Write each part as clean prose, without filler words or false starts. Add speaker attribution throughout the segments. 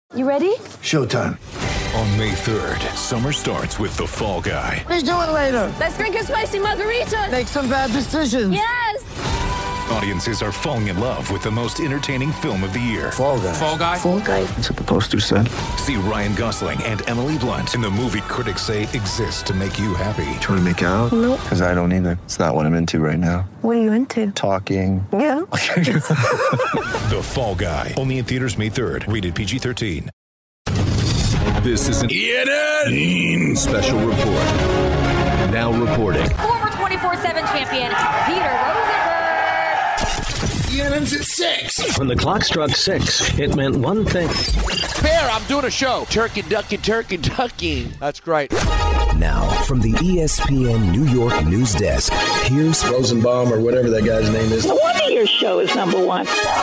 Speaker 1: You ready?
Speaker 2: Showtime.
Speaker 3: On May 3rd, summer starts with The Fall Guy.
Speaker 2: Let's do it later.
Speaker 1: Let's drink a spicy margarita.
Speaker 2: Make some bad decisions.
Speaker 1: Yes!
Speaker 3: Audiences are falling in love with the most entertaining film of the year.
Speaker 2: Fall Guy.
Speaker 4: Fall Guy?
Speaker 1: Fall guy.
Speaker 2: That's what the poster said.
Speaker 3: See Ryan Gosling and Emily Blunt in the movie critics say exists to make you happy.
Speaker 5: Trying to make it out?
Speaker 1: Nope.
Speaker 5: Because I don't either. It's not what I'm into right now.
Speaker 1: What are you into?
Speaker 5: Talking.
Speaker 1: Yeah.
Speaker 3: The Fall Guy. Only in theaters May 3rd. Rated PG-13. This is an ENN special report. Now reporting.
Speaker 6: Former 24/7 champion Peter Rosenberg.
Speaker 2: ENN's at 6.
Speaker 7: When the clock struck 6, it meant one thing.
Speaker 4: Bear, I'm doing a show. Turkey, ducky, turkey, ducky. That's great.
Speaker 8: Now, from the ESPN New York news desk, here's
Speaker 5: Rosenbaum or whatever that guy's name is.
Speaker 9: No wonder your show is number one.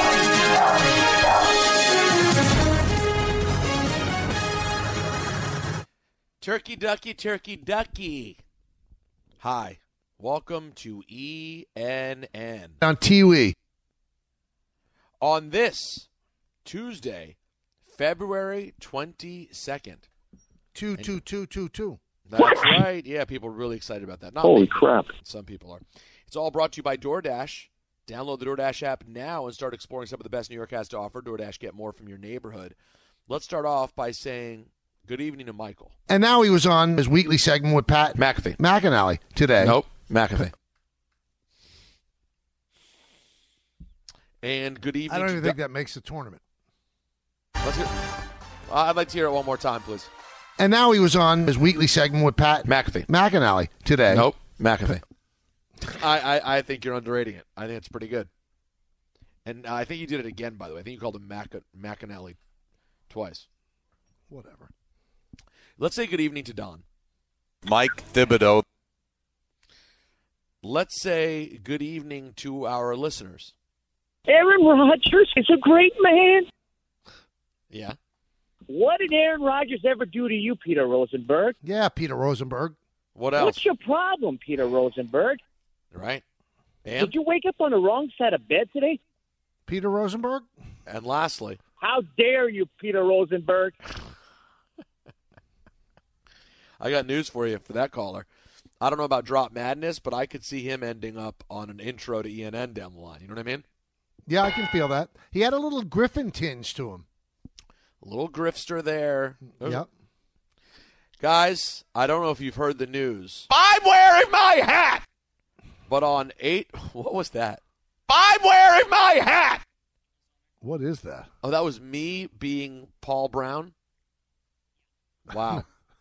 Speaker 4: Turkey, ducky, turkey, ducky. Hi. Welcome to ENN.
Speaker 10: On Tiwi.
Speaker 4: On this Tuesday, February 22nd.
Speaker 10: 22222.
Speaker 4: That's right. Yeah, people are really excited about that. Not
Speaker 9: Holy
Speaker 4: me.
Speaker 9: crap.
Speaker 4: Some people are. It's all brought to you by DoorDash. Download the DoorDash app now and start exploring some of the best New York has to offer. DoorDash, get more from your neighborhood. Let's start off by saying good evening to Michael.
Speaker 10: And now he was on his weekly segment with Pat
Speaker 4: McAfee.
Speaker 10: McAnally today.
Speaker 4: Nope, McAfee. And good evening.
Speaker 10: I don't even
Speaker 4: to
Speaker 10: think that makes the tournament.
Speaker 4: Let's hear. I'd like to hear it one more time, please.
Speaker 10: And now he was on his weekly segment with Pat
Speaker 4: McAfee.
Speaker 10: McAnally today.
Speaker 4: Nope, McAfee. I think you're underrating it. I think it's pretty good. And I think you did it again, by the way. I think you called him McAnally twice.
Speaker 10: Whatever.
Speaker 4: Let's say good evening to Don.
Speaker 11: Mike Thibodeau.
Speaker 4: Let's say good evening to our listeners.
Speaker 9: Aaron Rodgers is a great man.
Speaker 4: Yeah.
Speaker 9: What did Aaron Rodgers ever do to you, Peter Rosenberg?
Speaker 10: Yeah, Peter Rosenberg.
Speaker 4: What else?
Speaker 9: What's your problem, Peter Rosenberg?
Speaker 4: Right. And?
Speaker 9: Did you wake up on the wrong side of bed today?
Speaker 10: Peter Rosenberg?
Speaker 4: And lastly.
Speaker 9: How dare you, Peter Rosenberg?
Speaker 4: I got news for you for that caller. I don't know about Drop Madness, but I could see him ending up on an intro to ENN down the line. You know what I mean?
Speaker 10: Yeah, I can feel that. He had a little Griffin tinge to him.
Speaker 4: A little grifter there.
Speaker 10: Yep.
Speaker 4: Guys, I don't know if you've heard the news. I'm wearing my hat! But on 8, what was that? I'm wearing my hat!
Speaker 10: What is that?
Speaker 4: Oh, that was me being Paul Brown? Wow.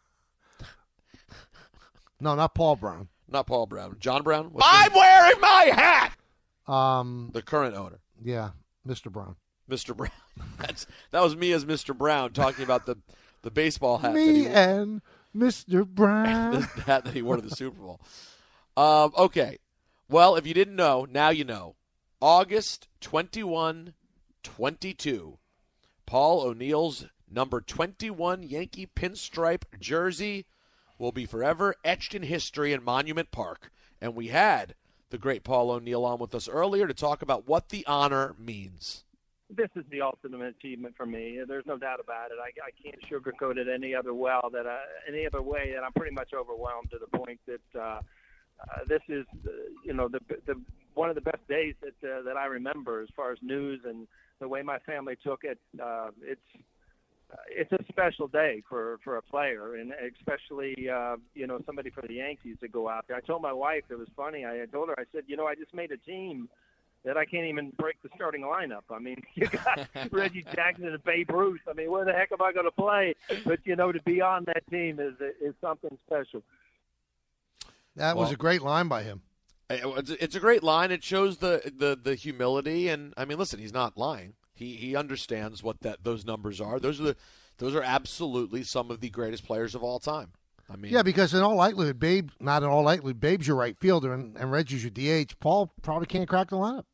Speaker 10: No, not Paul Brown.
Speaker 4: Not Paul Brown. John Brown?
Speaker 11: I'm wearing my hat!
Speaker 4: The current owner.
Speaker 10: Yeah, Mr. Brown.
Speaker 4: Mr. Brown. That was me as Mr. Brown talking about the baseball hat.
Speaker 10: Me and Mr. Brown.
Speaker 4: The hat that he wore to the Super Bowl. Okay. Well, if you didn't know, now you know. August 21, 22. Paul O'Neill's number 21 Yankee pinstripe jersey will be forever etched in history in Monument Park. And we had the great Paul O'Neill on with us earlier to talk about what the honor means.
Speaker 12: This is the ultimate achievement for me. There's no doubt about it. I can't sugarcoat it any other way that I'm pretty much overwhelmed to the point that this is, the one of the best days that I remember as far as news and the way my family took it. It's a special day for a player, and especially somebody for the Yankees to go out there. I told my wife, it was funny. I told her, I said, I just made a team that I can't even break the starting lineup. I mean, you got Reggie Jackson and Babe Ruth. I mean, where the heck am I going to play? But, to be on that team is something special.
Speaker 10: That was a great line by him.
Speaker 4: It's a great line. It shows the humility. And, I mean, listen, he's not lying. He understands what those numbers are. Those are absolutely some of the greatest players of all time. I mean,
Speaker 10: yeah, because in all likelihood, Babe's your right fielder and Reggie's your DH. Paul probably can't crack the lineup.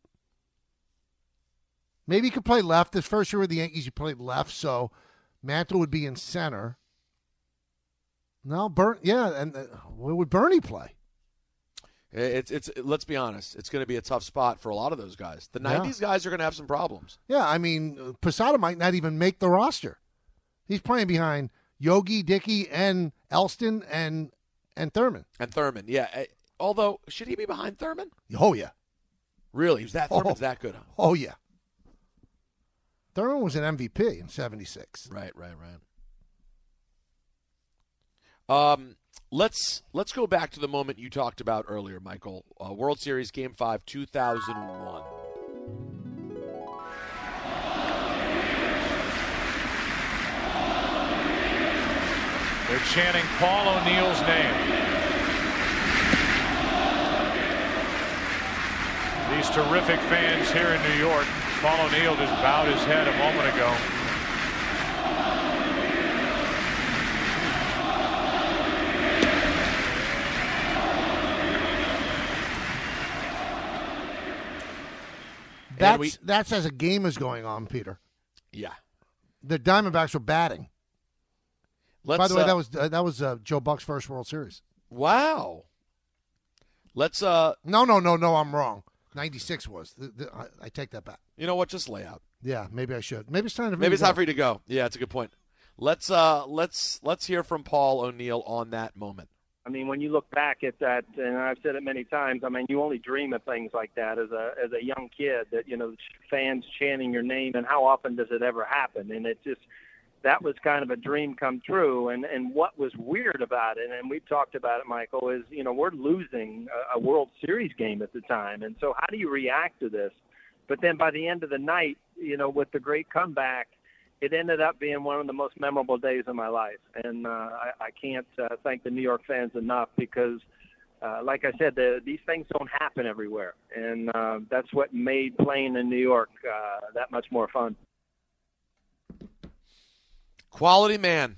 Speaker 10: Maybe he could play left. His first year with the Yankees, he played left, so Mantle would be in center. No, and where would Bernie play?
Speaker 4: It's let's be honest. It's going to be a tough spot for a lot of those guys. The 90s guys are going to have some problems.
Speaker 10: Yeah, I mean, Posada might not even make the roster. He's playing behind Yogi, Dickey, and Elston and Thurman.
Speaker 4: And Thurman, yeah. Although, should he be behind Thurman?
Speaker 10: Oh, yeah.
Speaker 4: Really? Thurman's that good, huh?
Speaker 10: Oh, yeah. Thurman was an MVP in 76.
Speaker 4: Right. Let's go back to the moment you talked about earlier, Michael. World Series Game 5, 2001.
Speaker 13: They're chanting Paul O'Neill's name. These terrific fans here in New York. Paul O'Neill just bowed his head a moment ago.
Speaker 10: That's as a game is going on, Peter.
Speaker 4: Yeah. The
Speaker 10: Diamondbacks were batting. By the way, that was Joe Buck's first World Series.
Speaker 4: Wow. Let's
Speaker 10: No, I'm wrong. 96 was. I take that back.
Speaker 4: You know what? Just lay out.
Speaker 10: Yeah, maybe I should. Maybe it's time
Speaker 4: for you to go. Yeah, it's a good point. Let's hear from Paul O'Neill on that moment.
Speaker 12: I mean, when you look back at that, and I've said it many times, I mean, you only dream of things like that as a young kid, that, you know, fans chanting your name, and how often does it ever happen? And it just, that was kind of a dream come true. And what was weird about it, and we've talked about it, Michael, is, you know, we're losing a World Series game at the time. And so how do you react to this? But then by the end of the night, you know, with the great comeback, it ended up being one of the most memorable days of my life. And I can't thank the New York fans enough, because, like I said, these things don't happen everywhere. And that's what made playing in New York that much more fun.
Speaker 4: Quality man.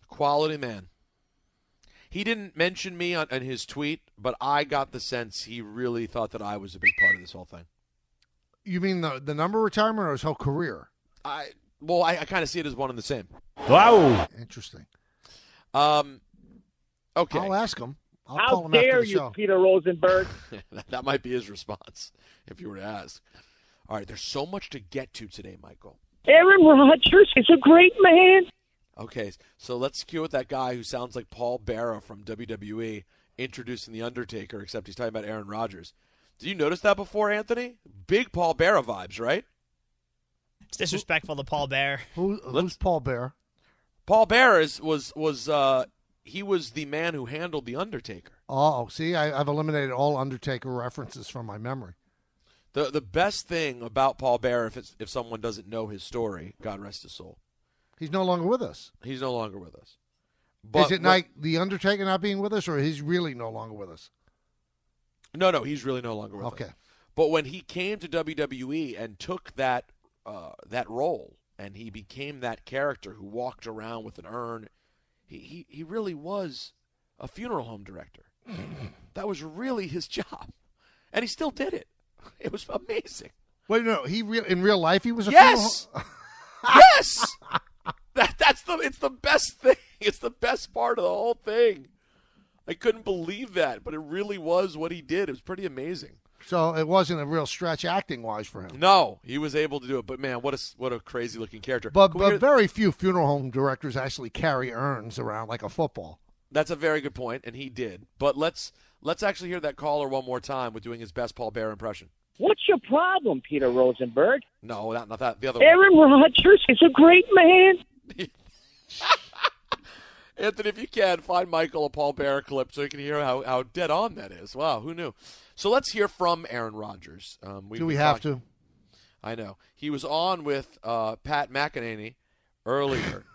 Speaker 4: He didn't mention me on his tweet, but I got the sense he really thought that I was a big part of this whole thing.
Speaker 10: You mean the number retirement or his whole career?
Speaker 4: I kind of see it as one and the same.
Speaker 10: Wow. Interesting.
Speaker 4: Okay.
Speaker 10: I'll ask him.
Speaker 9: How dare you, Peter Rosenberg?
Speaker 4: That might be his response if you were to ask. All right, there's so much to get to today, Michael.
Speaker 9: Aaron Rodgers is a great man.
Speaker 4: Okay, so let's cue with that guy who sounds like Paul Bearer from WWE introducing The Undertaker, except he's talking about Aaron Rodgers. Did you notice that before, Anthony? Big Paul Bearer vibes, right?
Speaker 14: It's disrespectful to Paul Bearer.
Speaker 10: Who's Paul Bearer?
Speaker 4: Paul Bearer he was the man who handled The Undertaker.
Speaker 10: Oh, see, I've eliminated all Undertaker references from my memory.
Speaker 4: The best thing about Paul Bearer, if someone doesn't know his story, God rest his soul.
Speaker 10: He's no longer with us.
Speaker 4: He's no longer with us. But
Speaker 10: is it like The Undertaker not being with us, or he's really no longer with us?
Speaker 4: No, he's really no longer with us.
Speaker 10: Okay.
Speaker 4: But when he came to WWE and took that role, and he became that character who walked around with an urn, he really was a funeral home director. That was really his job, and he still did it. It was amazing.
Speaker 10: Wait, no, in real life he was a
Speaker 4: yes,
Speaker 10: funeral
Speaker 4: yes. It's the best thing. It's the best part of the whole thing. I couldn't believe that, but it really was what he did. It was pretty amazing.
Speaker 10: So it wasn't a real stretch acting-wise for him.
Speaker 4: No, he was able to do it. But, man, what a crazy-looking character.
Speaker 10: But very few funeral home directors actually carry urns around like a football.
Speaker 4: That's a very good point, and he did. But let's actually hear that caller one more time with doing his best Paul Bearer impression.
Speaker 9: What's your problem, Peter Rosenberg?
Speaker 4: No, not that. The other
Speaker 9: Aaron Rodgers is a great man.
Speaker 4: Anthony, if you can, find Michael a Paul Bearer clip so you can hear how dead on that is. Wow, who knew? So let's hear from Aaron Rodgers.
Speaker 10: Do we have to?
Speaker 4: I know. He was on with Pat McEnany earlier.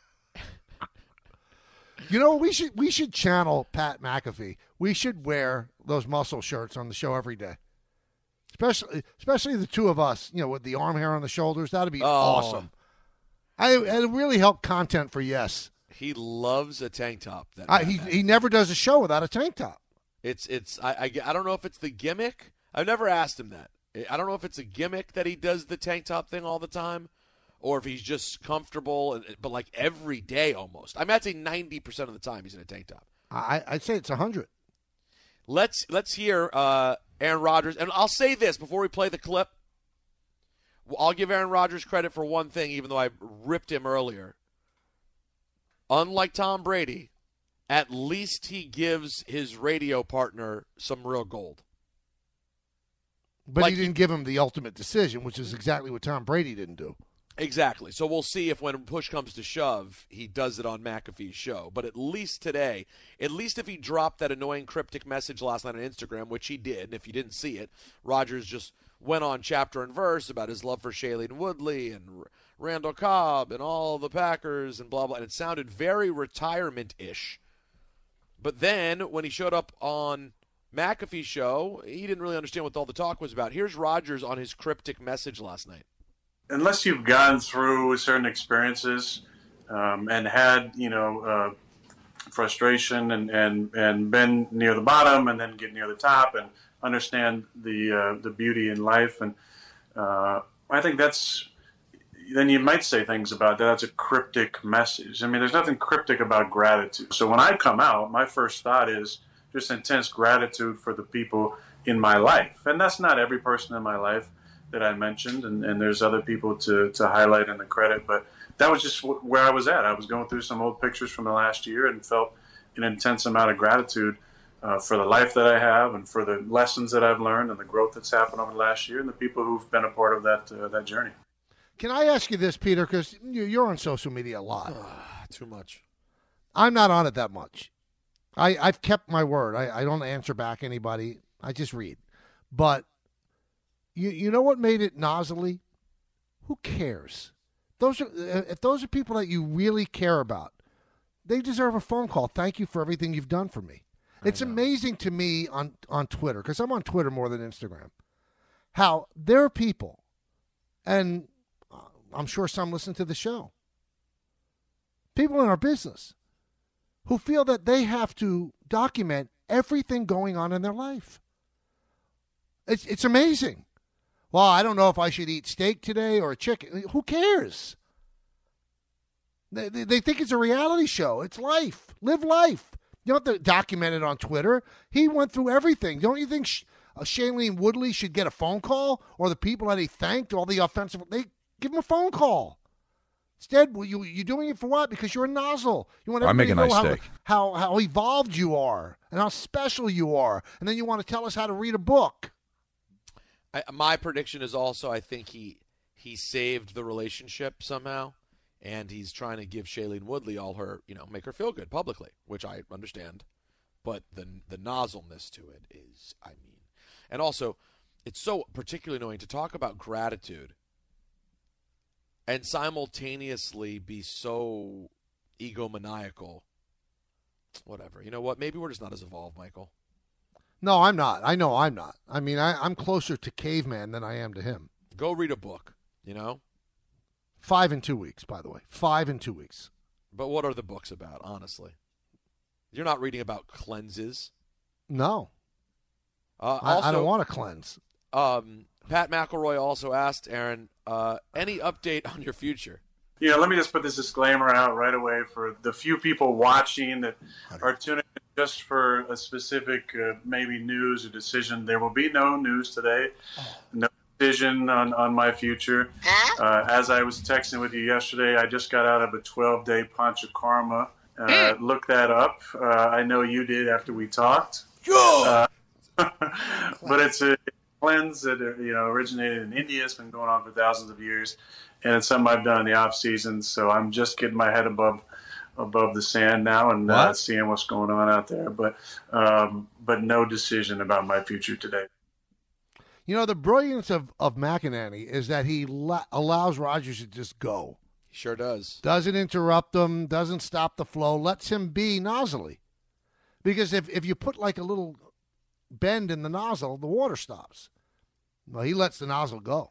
Speaker 10: You know, we should channel Pat McAfee. We should wear those muscle shirts on the show every day. Especially the two of us, you know, with the arm hair on the shoulders. That'd be awesome. It'd really help content for Yes.
Speaker 4: He loves a tank top.
Speaker 10: He never does a show without a tank top.
Speaker 4: I don't know if it's the gimmick. I've never asked him that. I don't know if it's a gimmick that he does the tank top thing all the time, or if he's just comfortable, but like every day almost. I mean, I'd say 90% of the time he's in a tank top.
Speaker 10: I'd say it's 100.
Speaker 4: Let's hear Aaron Rodgers. And I'll say this before we play the clip. I'll give Aaron Rodgers credit for one thing, even though I ripped him earlier. unlike Tom Brady, at least he gives his radio partner some real gold.
Speaker 10: But he didn't give him the ultimate decision, which is exactly what Tom Brady didn't do.
Speaker 4: Exactly. So we'll see if when push comes to shove, he does it on McAfee's show. But at least today, at least if he dropped that annoying cryptic message last night on Instagram, which he did, and if you didn't see it, Rodgers just went on chapter and verse about his love for Shailene Woodley and Randall Cobb and all the Packers and blah, blah. And it sounded very retirement-ish. But then when he showed up on McAfee's show, he didn't really understand what all the talk was about. Here's Rodgers on his cryptic message last night.
Speaker 15: Unless you've gone through certain experiences and had, frustration and been near the bottom and then get near the top and understand the beauty in life, and I think then you might say things about that. That's a cryptic message. I mean, there's nothing cryptic about gratitude. So when I come out, my first thought is just intense gratitude for the people in my life, and that's not every person in my life that I mentioned, and there's other people to highlight in the credit, but that was just where I was at. I was going through some old pictures from the last year and felt an intense amount of gratitude for the life that I have and for the lessons that I've learned and the growth that's happened over the last year and the people who've been a part of that journey.
Speaker 10: Can I ask you this, Peter, because you're on social media a lot.
Speaker 4: Too much.
Speaker 10: I'm not on it that much. I've kept my word. I don't answer back anybody. I just read. But you know what made it nozzly? Who cares? If those are people that you really care about, they deserve a phone call. Thank you for everything you've done for me. It's amazing to me on Twitter, because I'm on Twitter more than Instagram, how there are people, and I'm sure some listen to the show, people in our business who feel that they have to document everything going on in their life. It's amazing. Well, I don't know if I should eat steak today or chicken. Who cares? They think it's a reality show. It's life. Live life. You don't have to document it on Twitter. He went through everything. Don't you think Shailene Woodley should get a phone call? Or the people that he thanked, all the offensive, they give him a phone call. Instead, you're doing it for what? Because you're a nozzle. You want everybody to know how evolved you are and how special you are. And then you want to tell us how to read a book.
Speaker 4: My prediction is also I think he saved the relationship somehow, and he's trying to give Shailene Woodley all her, make her feel good publicly, which I understand. But the nozzleness to it is, and also it's so particularly annoying to talk about gratitude and simultaneously be so egomaniacal. Whatever. You know what? Maybe we're just not as evolved, Michael.
Speaker 10: No, I'm not. I know I'm not. I mean, I'm closer to caveman than I am to him.
Speaker 4: Go read a book,
Speaker 10: 5 in 2 weeks, by the way. 5 in 2 weeks.
Speaker 4: But what are the books about, honestly? You're not reading about cleanses.
Speaker 10: No.
Speaker 4: Also,
Speaker 10: I don't want to cleanse.
Speaker 4: Pat McElroy also asked, Aaron, any update on your future?
Speaker 15: Let me just put this disclaimer out right away for the few people watching that are tuning in just for a specific maybe news or decision. There will be no news today, no decision on my future. As I was texting with you yesterday, I just got out of a 12-day Panchakarma. Look that up. I know you did after we talked. But it's a cleanse that originated in India. It's been going on for thousands of years. And it's something I've done in the off season, so I'm just getting my head above the sand now and seeing what's going on out there. But no decision about my future today.
Speaker 10: The brilliance of McEnany is that he allows Rodgers to just go.
Speaker 4: He sure does.
Speaker 10: Doesn't interrupt him, doesn't stop the flow, lets him be nozzly. Because if you put like a little bend in the nozzle, the water stops. Well, he lets the nozzle go.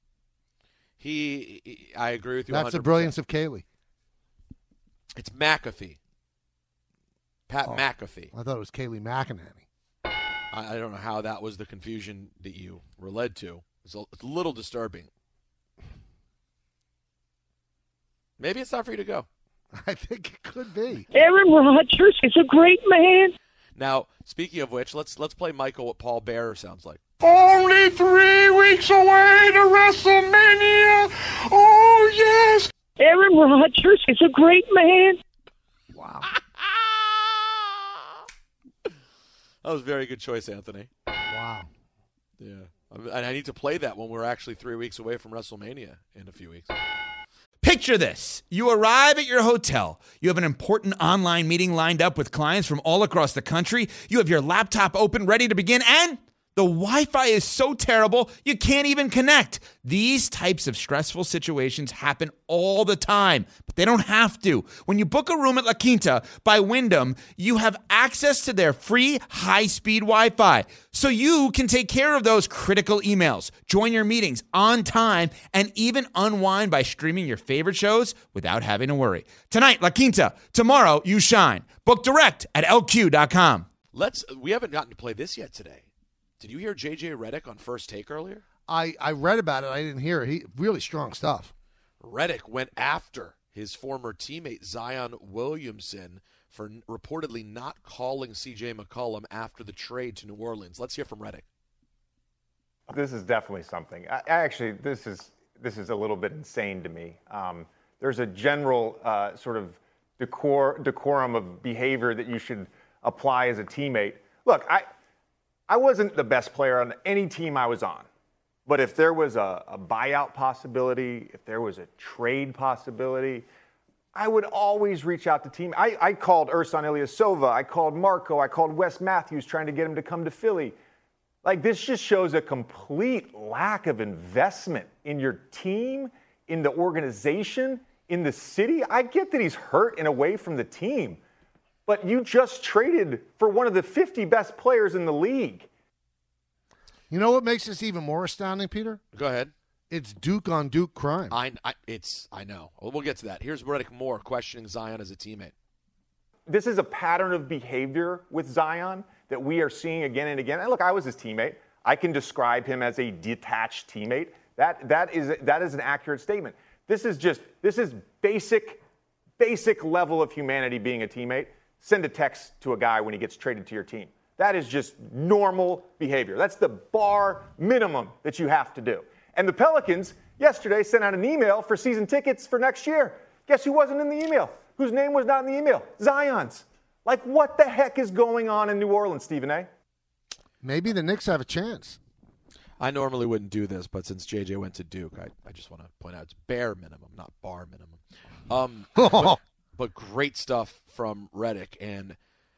Speaker 4: I agree with you 100%.
Speaker 10: That's the brilliance of Kaylee.
Speaker 4: It's McAfee. Pat McAfee.
Speaker 10: I thought it was Kaylee McEnany.
Speaker 4: I don't know how that was the confusion that you were led to. It's a little disturbing. Maybe it's time for you to go.
Speaker 10: I think it could be.
Speaker 9: Aaron Rodgers is a great man.
Speaker 4: Now, speaking of which, let's play Michael what Paul Bearer sounds like.
Speaker 11: Only 3 weeks away to WrestleMania. Oh, yes.
Speaker 9: Aaron Rodgers is a great man.
Speaker 10: Wow.
Speaker 4: That was a very good choice, Anthony.
Speaker 10: Wow.
Speaker 4: Yeah. And I need to play that when we're actually 3 weeks away from WrestleMania in a few weeks.
Speaker 16: Picture this. You arrive at your hotel. You have an important online meeting lined up with clients from all across the country. You have your laptop open, ready to begin, and the Wi-Fi is so terrible, you can't even connect. These types of stressful situations happen all the time, but they don't have to. When you book a room at La Quinta by Wyndham, you have access to their free high-speed Wi-Fi, so you can take care of those critical emails, join your meetings on time, and even unwind by streaming your favorite shows without having to worry. Tonight, La Quinta. Tomorrow, you shine. Book direct at LQ.com.
Speaker 4: We haven't gotten to play this yet today. Did you hear J.J. Redick on First Take earlier?
Speaker 10: I read about it. I didn't hear it. Really strong stuff.
Speaker 4: Redick went after his former teammate Zion Williamson for reportedly not calling C.J. McCollum after the trade to New Orleans. Let's hear from Redick.
Speaker 17: This is definitely something. Actually, this is a little bit insane to me. There's a general sort of decorum of behavior that you should apply as a teammate. Look, I wasn't the best player on any team I was on. But if there was a buyout possibility, if there was a trade possibility, I would always reach out to team. I called Ersan Ilyasova. I called Marco. I called Wes Matthews trying to get him to come to Philly. Like, this just shows a complete lack of investment in your team, in the organization, in the city. I get that he's hurt and away from the team. But you just traded for one of the 50 best players in the league.
Speaker 10: You know what makes this even more astounding, Peter?
Speaker 4: Go ahead.
Speaker 10: It's Duke on Duke crime.
Speaker 4: I know. We'll get to that. Here's Redick Moore questioning Zion as a teammate.
Speaker 17: This is a pattern of behavior with Zion that we are seeing again and again. And look, I was his teammate. I can describe him as a detached teammate. That is an accurate statement. This is basic level of humanity being a teammate. Send a text to a guy when he gets traded to your team. That is just normal behavior. That's the bar minimum that you have to do. And the Pelicans yesterday sent out an email for season tickets for next year. Guess who wasn't in the email? Whose name was not in the email? Zion's. Like, what the heck is going on in New Orleans, Stephen A?
Speaker 10: Maybe the Knicks have a chance.
Speaker 4: I normally wouldn't do this, but since JJ went to Duke, I just want to point out it's bare minimum, not bar minimum. But great stuff from Redick, and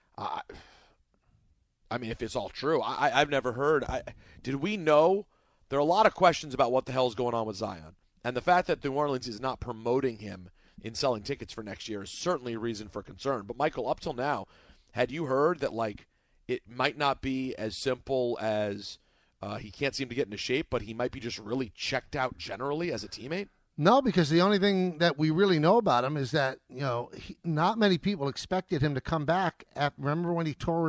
Speaker 4: I mean, if it's all true, I've never heard. Did we know? There are a lot of questions about what the hell is going on with Zion, and the fact that New Orleans is not promoting him in selling tickets for next year is certainly a reason for concern. But Michael, up till now, had you heard that it might not be as simple as he can't seem to get into shape, but he might be just really checked out generally as a teammate?
Speaker 10: No, because the only thing that we really know about him is that, not many people expected him to come back. Remember when he tore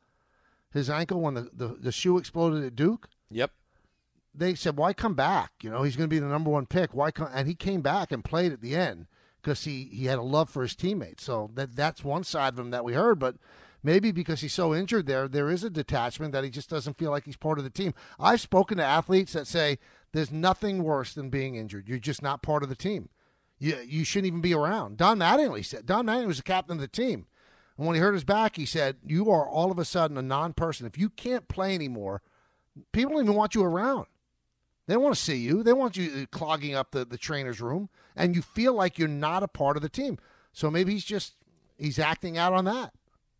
Speaker 10: his ankle when the shoe exploded at Duke?
Speaker 4: Yep.
Speaker 10: They said, why come back? He's going to be the number one pick. Why come? And he came back and played at the end because he had a love for his teammates. So that's one side of him that we heard. But maybe because he's so injured there is a detachment that he just doesn't feel like he's part of the team. I've spoken to athletes that say there's nothing worse than being injured. You're just not part of the team. You shouldn't even be around. Don Mattingly said. Don Mattingly was the captain of the team. And when he hurt his back, he said, you are all of a sudden a non-person. If you can't play anymore, people don't even want you around. They don't want to see you. They want you clogging up the trainer's room, and you feel like you're not a part of the team. So maybe he's acting out on that.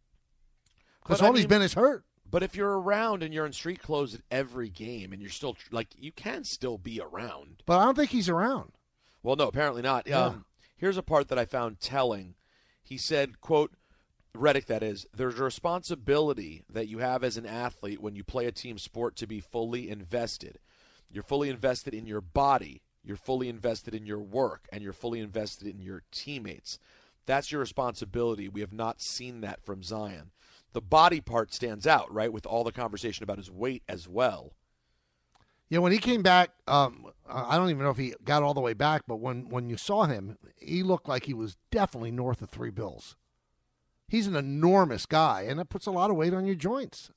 Speaker 10: Because all he's been is hurt.
Speaker 4: But if you're around and you're in street clothes at every game and you're still, you can still be around.
Speaker 10: But I don't think he's around.
Speaker 4: Well, no, apparently not.
Speaker 10: Yeah.
Speaker 4: Here's a part that I found telling. He said, quote, Redick, that is, there's a responsibility that you have as an athlete when you play a team sport to be fully invested. You're fully invested in your body, you're fully invested in your work, and you're fully invested in your teammates. That's your responsibility. We have not seen that from Zion. The body part stands out, right, with all the conversation about his weight as well.
Speaker 10: Yeah, when he came back, I don't even know if he got all the way back, but when you saw him, he looked like he was definitely north of 3 bills. He's an enormous guy, and it puts a lot of weight on your joints.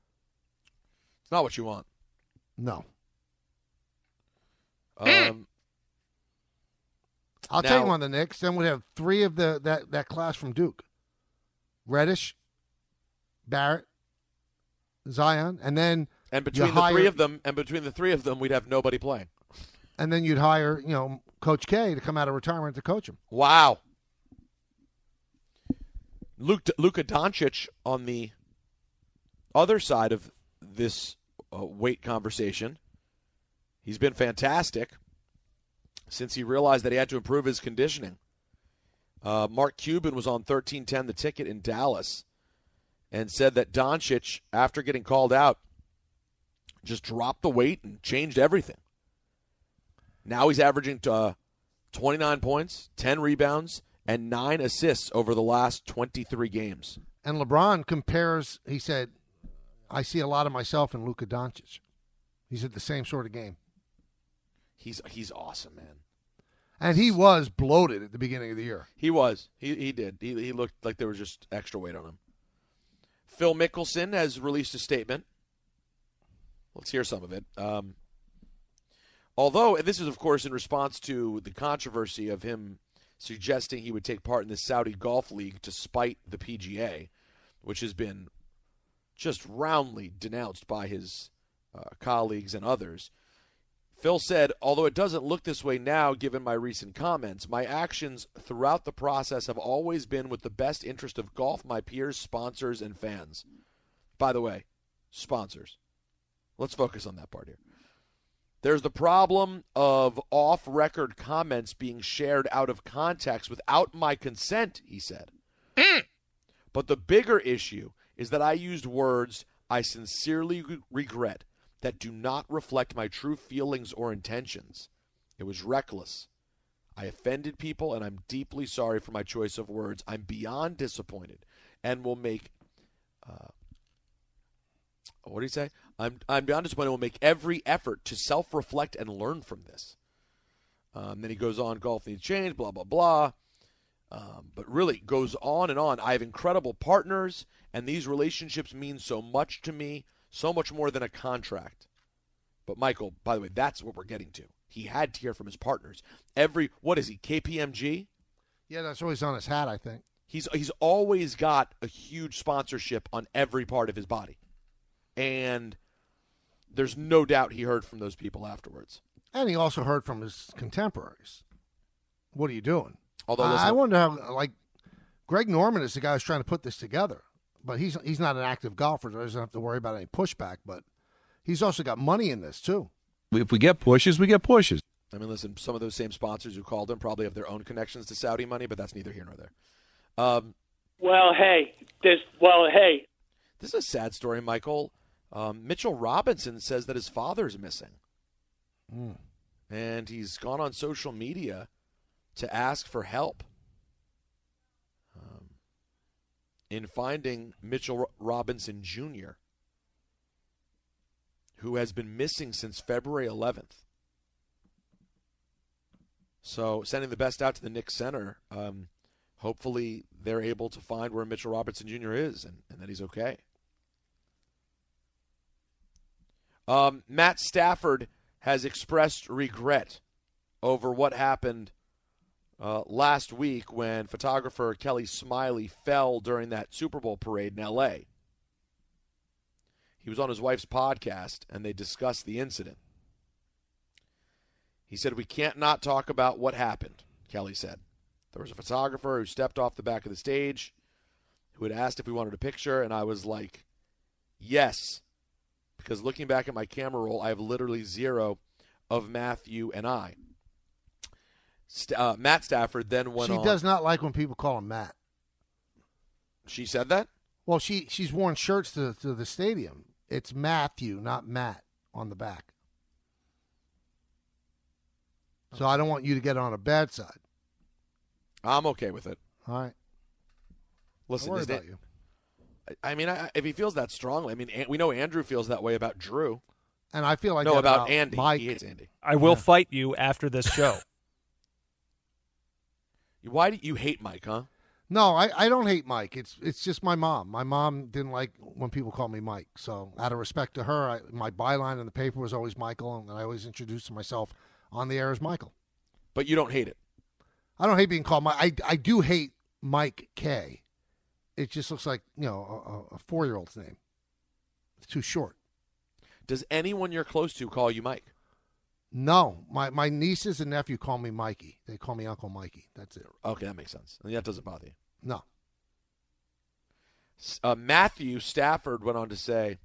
Speaker 4: It's not what you want.
Speaker 10: No.
Speaker 4: I'll
Speaker 10: tell you on the Knicks. Then we have 3 of that class from Duke. Reddish, Barrett, Zion, and then
Speaker 4: between the three of them, we'd have nobody playing.
Speaker 10: And then you'd hire, Coach K to come out of retirement to coach him.
Speaker 4: Wow. Luka Doncic on the other side of this weight conversation. He's been fantastic since he realized that he had to improve his conditioning. Mark Cuban was on 1310 The Ticket in Dallas and said that Doncic, after getting called out, just dropped the weight and changed everything. Now he's averaging 29 points, 10 rebounds, and 9 assists over the last 23 games.
Speaker 10: And LeBron compares, he said, I see a lot of myself in Luka Doncic. He's at the same sort of game.
Speaker 4: He's awesome, man.
Speaker 10: And he was bloated at the beginning of the year.
Speaker 4: He was. He did. He looked like there was just extra weight on him. Phil Mickelson has released a statement. Let's hear some of it. Although, this is, of course, in response to the controversy of him suggesting he would take part in the Saudi Golf League to spite the PGA, which has been just roundly denounced by his colleagues and others. Phil said, although it doesn't look this way now given my recent comments, my actions throughout the process have always been with the best interest of golf, my peers, sponsors, and fans. By the way, sponsors. Let's focus on that part here. There's the problem of off-record comments being shared out of context without my consent, he said. But the bigger issue is that I used words I sincerely regret that do not reflect my true feelings or intentions. It was reckless. I offended people, and I'm deeply sorry for my choice of words. I'm beyond disappointed and will make what did he say? I'm beyond disappointed. Will make every effort to self-reflect and learn from this. Then he goes on, golf needs change, blah, blah, blah. But really goes on and on. I have incredible partners, and these relationships mean so much to me, so much more than a contract. But, Michael, by the way, that's what we're getting to. He had to hear from his partners. What is he, KPMG?
Speaker 10: Yeah, that's always on his hat, I think.
Speaker 4: He's always got a huge sponsorship on every part of his body. And there's no doubt he heard from those people afterwards.
Speaker 10: And he also heard from his contemporaries. What are you doing?
Speaker 4: Although
Speaker 10: I wonder how, Greg Norman is the guy who's trying to put this together. But he's not an active golfer, so he doesn't have to worry about any pushback. But he's also got money in this, too.
Speaker 18: If we get pushes, we get pushes.
Speaker 4: I mean, listen, some of those same sponsors who called him probably have their own connections to Saudi money, but that's neither here nor there. This is a sad story, Michael. Mitchell Robinson says that his father's missing. And he's gone on social media to ask for help in finding Mitchell Robinson Jr., who has been missing since February 11th. So sending the best out to the Knicks center. Hopefully they're able to find where Mitchell Robinson Jr. is and that he's okay. Matt Stafford has expressed regret over what happened last week when photographer Kelly Smiley fell during that Super Bowl parade in L.A. He was on his wife's podcast, and they discussed the incident. He said, "We can't not talk about what happened," Kelly said. There was a photographer who stepped off the back of the stage who had asked if we wanted a picture, and I was like, yes. Because looking back at my camera roll, I have literally zero of Matthew and I. Matt Stafford then went on.
Speaker 10: She does not like when people call him Matt.
Speaker 4: She said that?
Speaker 10: Well, she's worn shirts to the stadium. It's Matthew, not Matt, on the back. So I don't want you to get on a bad side.
Speaker 4: I'm okay with it.
Speaker 10: All right.
Speaker 4: Listen,
Speaker 10: don't worry about you.
Speaker 4: I mean, if he feels that strongly, I mean, we know Andrew feels that way about Drew.
Speaker 10: And I feel like
Speaker 4: that
Speaker 10: about
Speaker 4: Andy.
Speaker 10: Mike.
Speaker 4: He hates Andy.
Speaker 19: I will fight you after this show.
Speaker 4: Why do you hate Mike, huh?
Speaker 10: No, I don't hate Mike. It's just my mom. My mom didn't like when people call me Mike. So out of respect to her, my byline in the paper was always Michael, and I always introduced myself on the air as Michael.
Speaker 4: But you don't hate it?
Speaker 10: I don't hate being called Mike. I do hate Mike K. it just looks like, a 4-year-old's name. It's too short.
Speaker 4: Does anyone you're close to call you Mike?
Speaker 10: No. My nieces and nephew call me Mikey. They call me Uncle Mikey. That's it.
Speaker 4: Okay, that makes sense. And that doesn't bother you.
Speaker 10: No.
Speaker 4: Matthew Stafford went on to say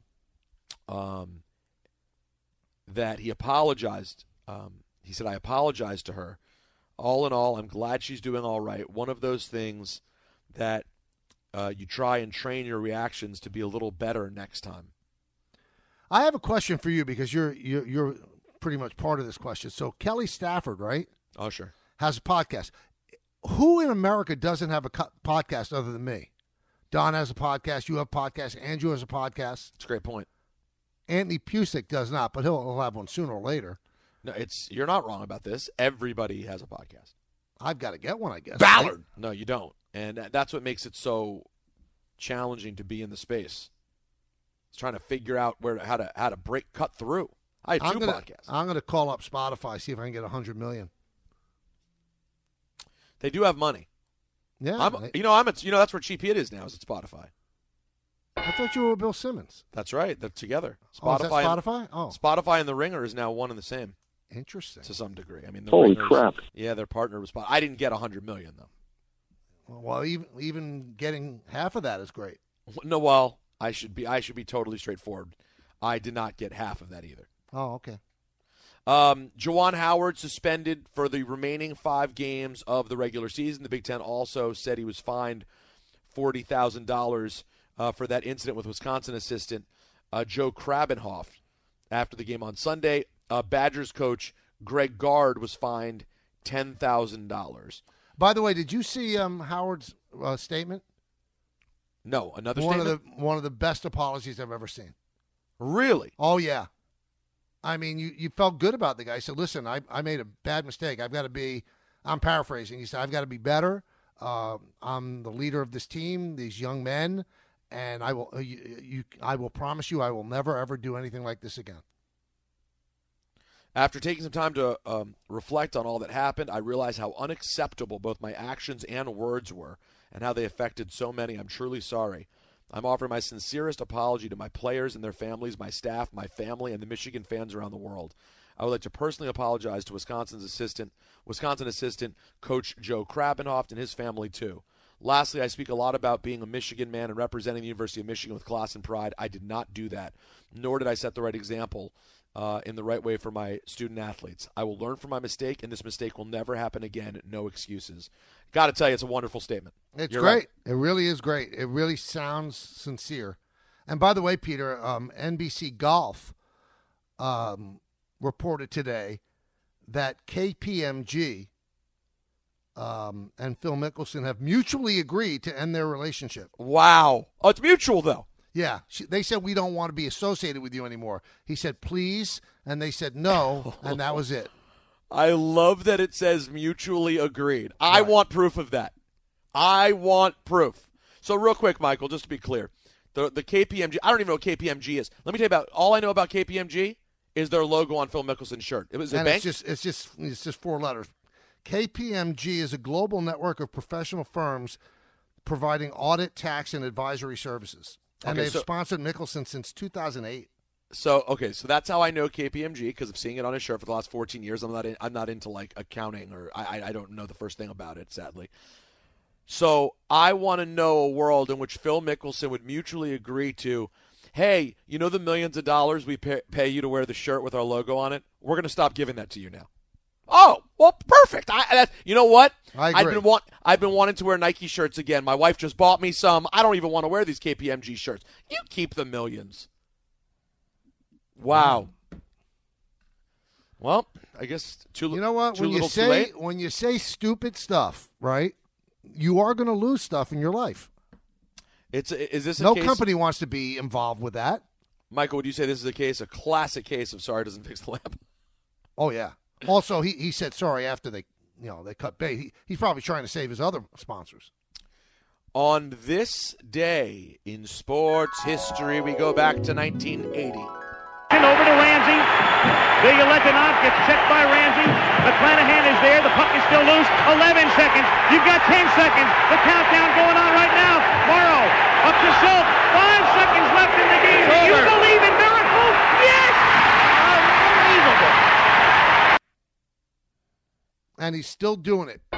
Speaker 4: that he apologized. He said, I apologized to her. All in all, I'm glad she's doing all right. One of those things that you try and train your reactions to be a little better next time.
Speaker 10: I have a question for you because you're pretty much part of this question. So Kelly Stafford, right?
Speaker 4: Oh, sure.
Speaker 10: Has a podcast. Who in America doesn't have a podcast other than me? Don has a podcast. You have a podcast. Andrew has a podcast.
Speaker 4: That's a great point.
Speaker 10: Anthony Pusick does not, but he'll have one sooner or later.
Speaker 4: No, you're not wrong about this. Everybody has a podcast.
Speaker 10: I've got to get one, I guess.
Speaker 4: Ballard. Right? No, you don't. And that's what makes it so challenging to be in the space. It's trying to figure out how to cut through. I have two podcasts.
Speaker 10: I'm going to call up Spotify, see if I can get 100 million.
Speaker 4: They do have money.
Speaker 10: Yeah.
Speaker 4: That's where Cheap Heat is now, is at Spotify.
Speaker 10: I thought you were with Bill Simmons.
Speaker 4: That's right. They're together.
Speaker 10: Spotify. Is that Spotify?
Speaker 4: Spotify and The Ringer is now one and the same.
Speaker 10: Interesting.
Speaker 4: To some degree. I mean,
Speaker 2: Holy crap.
Speaker 4: Yeah, they're partnered with Spotify. I didn't get 100 million though.
Speaker 10: Well, even getting half of that is great.
Speaker 4: No, well, I should be totally straightforward. I did not get half of that either.
Speaker 10: Oh, okay.
Speaker 4: Juwan Howard suspended for the remaining 5 games of the regular season. The Big Ten also said he was fined $40,000 for that incident with Wisconsin assistant Joe Krabenhoff after the game on Sunday. Badgers coach Greg Gard was fined $10,000.
Speaker 10: By the way, did you see Howard's statement?
Speaker 4: No, another statement?
Speaker 10: One of the best apologies I've ever seen.
Speaker 4: Really?
Speaker 10: Oh, yeah. I mean, you felt good about the guy. He said, listen, I made a bad mistake. I've got to be – I'm paraphrasing. He said, I've got to be better. I'm the leader of this team, these young men, and I will promise you I will never, ever do anything like this again.
Speaker 4: After taking some time to reflect on all that happened, I realized how unacceptable both my actions and words were and how they affected so many. I'm truly sorry. I'm offering my sincerest apology to my players and their families, my staff, my family, and the Michigan fans around the world. I would like to personally apologize to Wisconsin assistant Coach Joe Krabenhoff and his family, too. Lastly, I speak a lot about being a Michigan man and representing the University of Michigan with class and pride. I did not do that, nor did I set the right example in the right way for my student athletes. I will learn from my mistake, and this mistake will never happen again. No excuses. Got to tell you, it's a wonderful statement.
Speaker 10: It's You're great. Right. It really is great. It really sounds sincere. And by the way, Peter, NBC Golf reported today that KPMG and Phil Mickelson have mutually agreed to end their relationship.
Speaker 4: Wow. Oh, it's mutual, though.
Speaker 10: Yeah. They said, we don't want to be associated with you anymore. He said, please. And they said, no. And that was it.
Speaker 4: I love that it says mutually agreed. I want proof of that. I want proof. So real quick, Michael, just to be clear, the KPMG, I don't even know what KPMG is. Let me tell you about, all I know about KPMG is their logo on Phil Mickelson's shirt. It was a bank?
Speaker 10: It's just 4 letters. KPMG is a global network of professional firms providing audit, tax, and advisory services. And they've sponsored Mickelson since 2008.
Speaker 4: So that's how I know KPMG, because of seeing it on his shirt for the last 14 years. I'm not into like accounting, or I don't know the first thing about it, sadly. So I want to know a world in which Phil Mickelson would mutually agree to, hey, you know the millions of dollars we pay you to wear the shirt with our logo on it? We're going to stop giving that to you now. Oh, well, perfect. You know what?
Speaker 10: I agree.
Speaker 4: I've been wanting to wear Nike shirts again. My wife just bought me some. I don't even want to wear these KPMG shirts. You keep the millions. Wow. Well, I guess
Speaker 10: you know what? When you say stupid stuff, right? You are going to lose stuff in your life.
Speaker 4: Is this
Speaker 10: no company wants to be involved with that?
Speaker 4: Michael, would you say this is a classic case of sorry doesn't fix the lamp?
Speaker 10: Oh yeah. Also, he said sorry after they cut bait. He's probably trying to save his other sponsors.
Speaker 4: On this day in sports history, we go back to 1980.
Speaker 9: Over to Ramsey. Bilyaletdinov gets checked by Ramsey. McClanahan is there. The puck is still loose. 11 seconds. You've got 10 seconds. The countdown going on right now.
Speaker 10: and he's still doing it.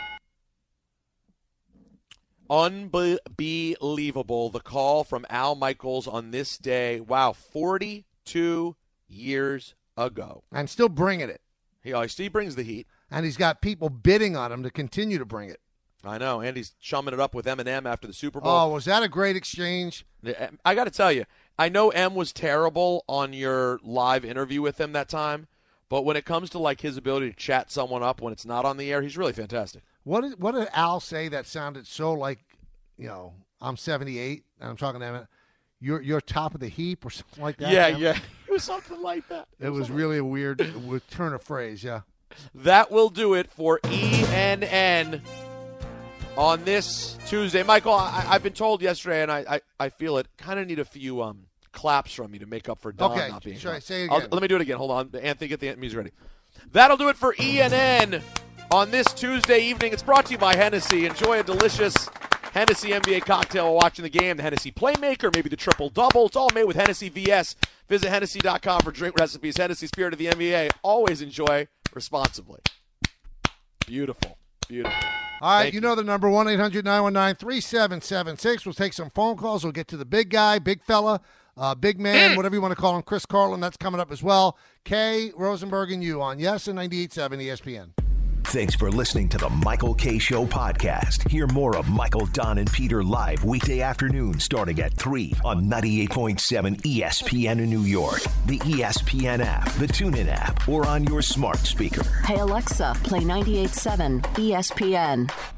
Speaker 4: Unbelievable. The call from Al Michaels on this day. Wow, 42 years ago.
Speaker 10: And still bringing it.
Speaker 4: He brings the heat.
Speaker 10: And he's got people bidding on him to continue to bring it.
Speaker 4: I know. And he's chumming it up with Eminem after the Super Bowl.
Speaker 10: Oh, was that a great exchange?
Speaker 4: I got to tell you, I know M was terrible on your live interview with him that time, but when it comes to like his ability to chat someone up when it's not on the air, he's really fantastic.
Speaker 10: What did Al say that sounded so like, I'm 78 and I'm talking to him, you're top of the heap or something like that?
Speaker 4: Yeah. It was something like that.
Speaker 10: It was really a weird turn of phrase, yeah.
Speaker 4: That will do it for ENN on this Tuesday. Michael, I've been told yesterday, and I feel it, kind of need a few claps from you to make up for Don not being here.
Speaker 10: Say it again.
Speaker 4: Let me do it again. Hold on. Anthony, get the music ready. That'll do it for ENN on this Tuesday evening. It's brought to you by Hennessy. Enjoy a delicious Hennessy NBA cocktail while watching the game. The Hennessy Playmaker, maybe the triple-double. It's all made with Hennessy VS. Visit Hennessy.com for drink recipes. Hennessy, spirit of the NBA. Always enjoy responsibly. Beautiful.
Speaker 10: All right, you know the number, 1-800-919-3776. We'll take some phone calls. We'll get to the big guy, big fella, big man, whatever you want to call him, Chris Carlin. That's coming up as well. Kay, Rosenberg, and you on Yes and 98.7 ESPN.
Speaker 8: Thanks for listening to the Michael K. Show podcast. Hear more of Michael, Don, and Peter live weekday afternoon starting at 3 on 98.7 ESPN in New York, the ESPN app, the TuneIn app, or on your smart speaker.
Speaker 20: Hey, Alexa, play 98.7 ESPN.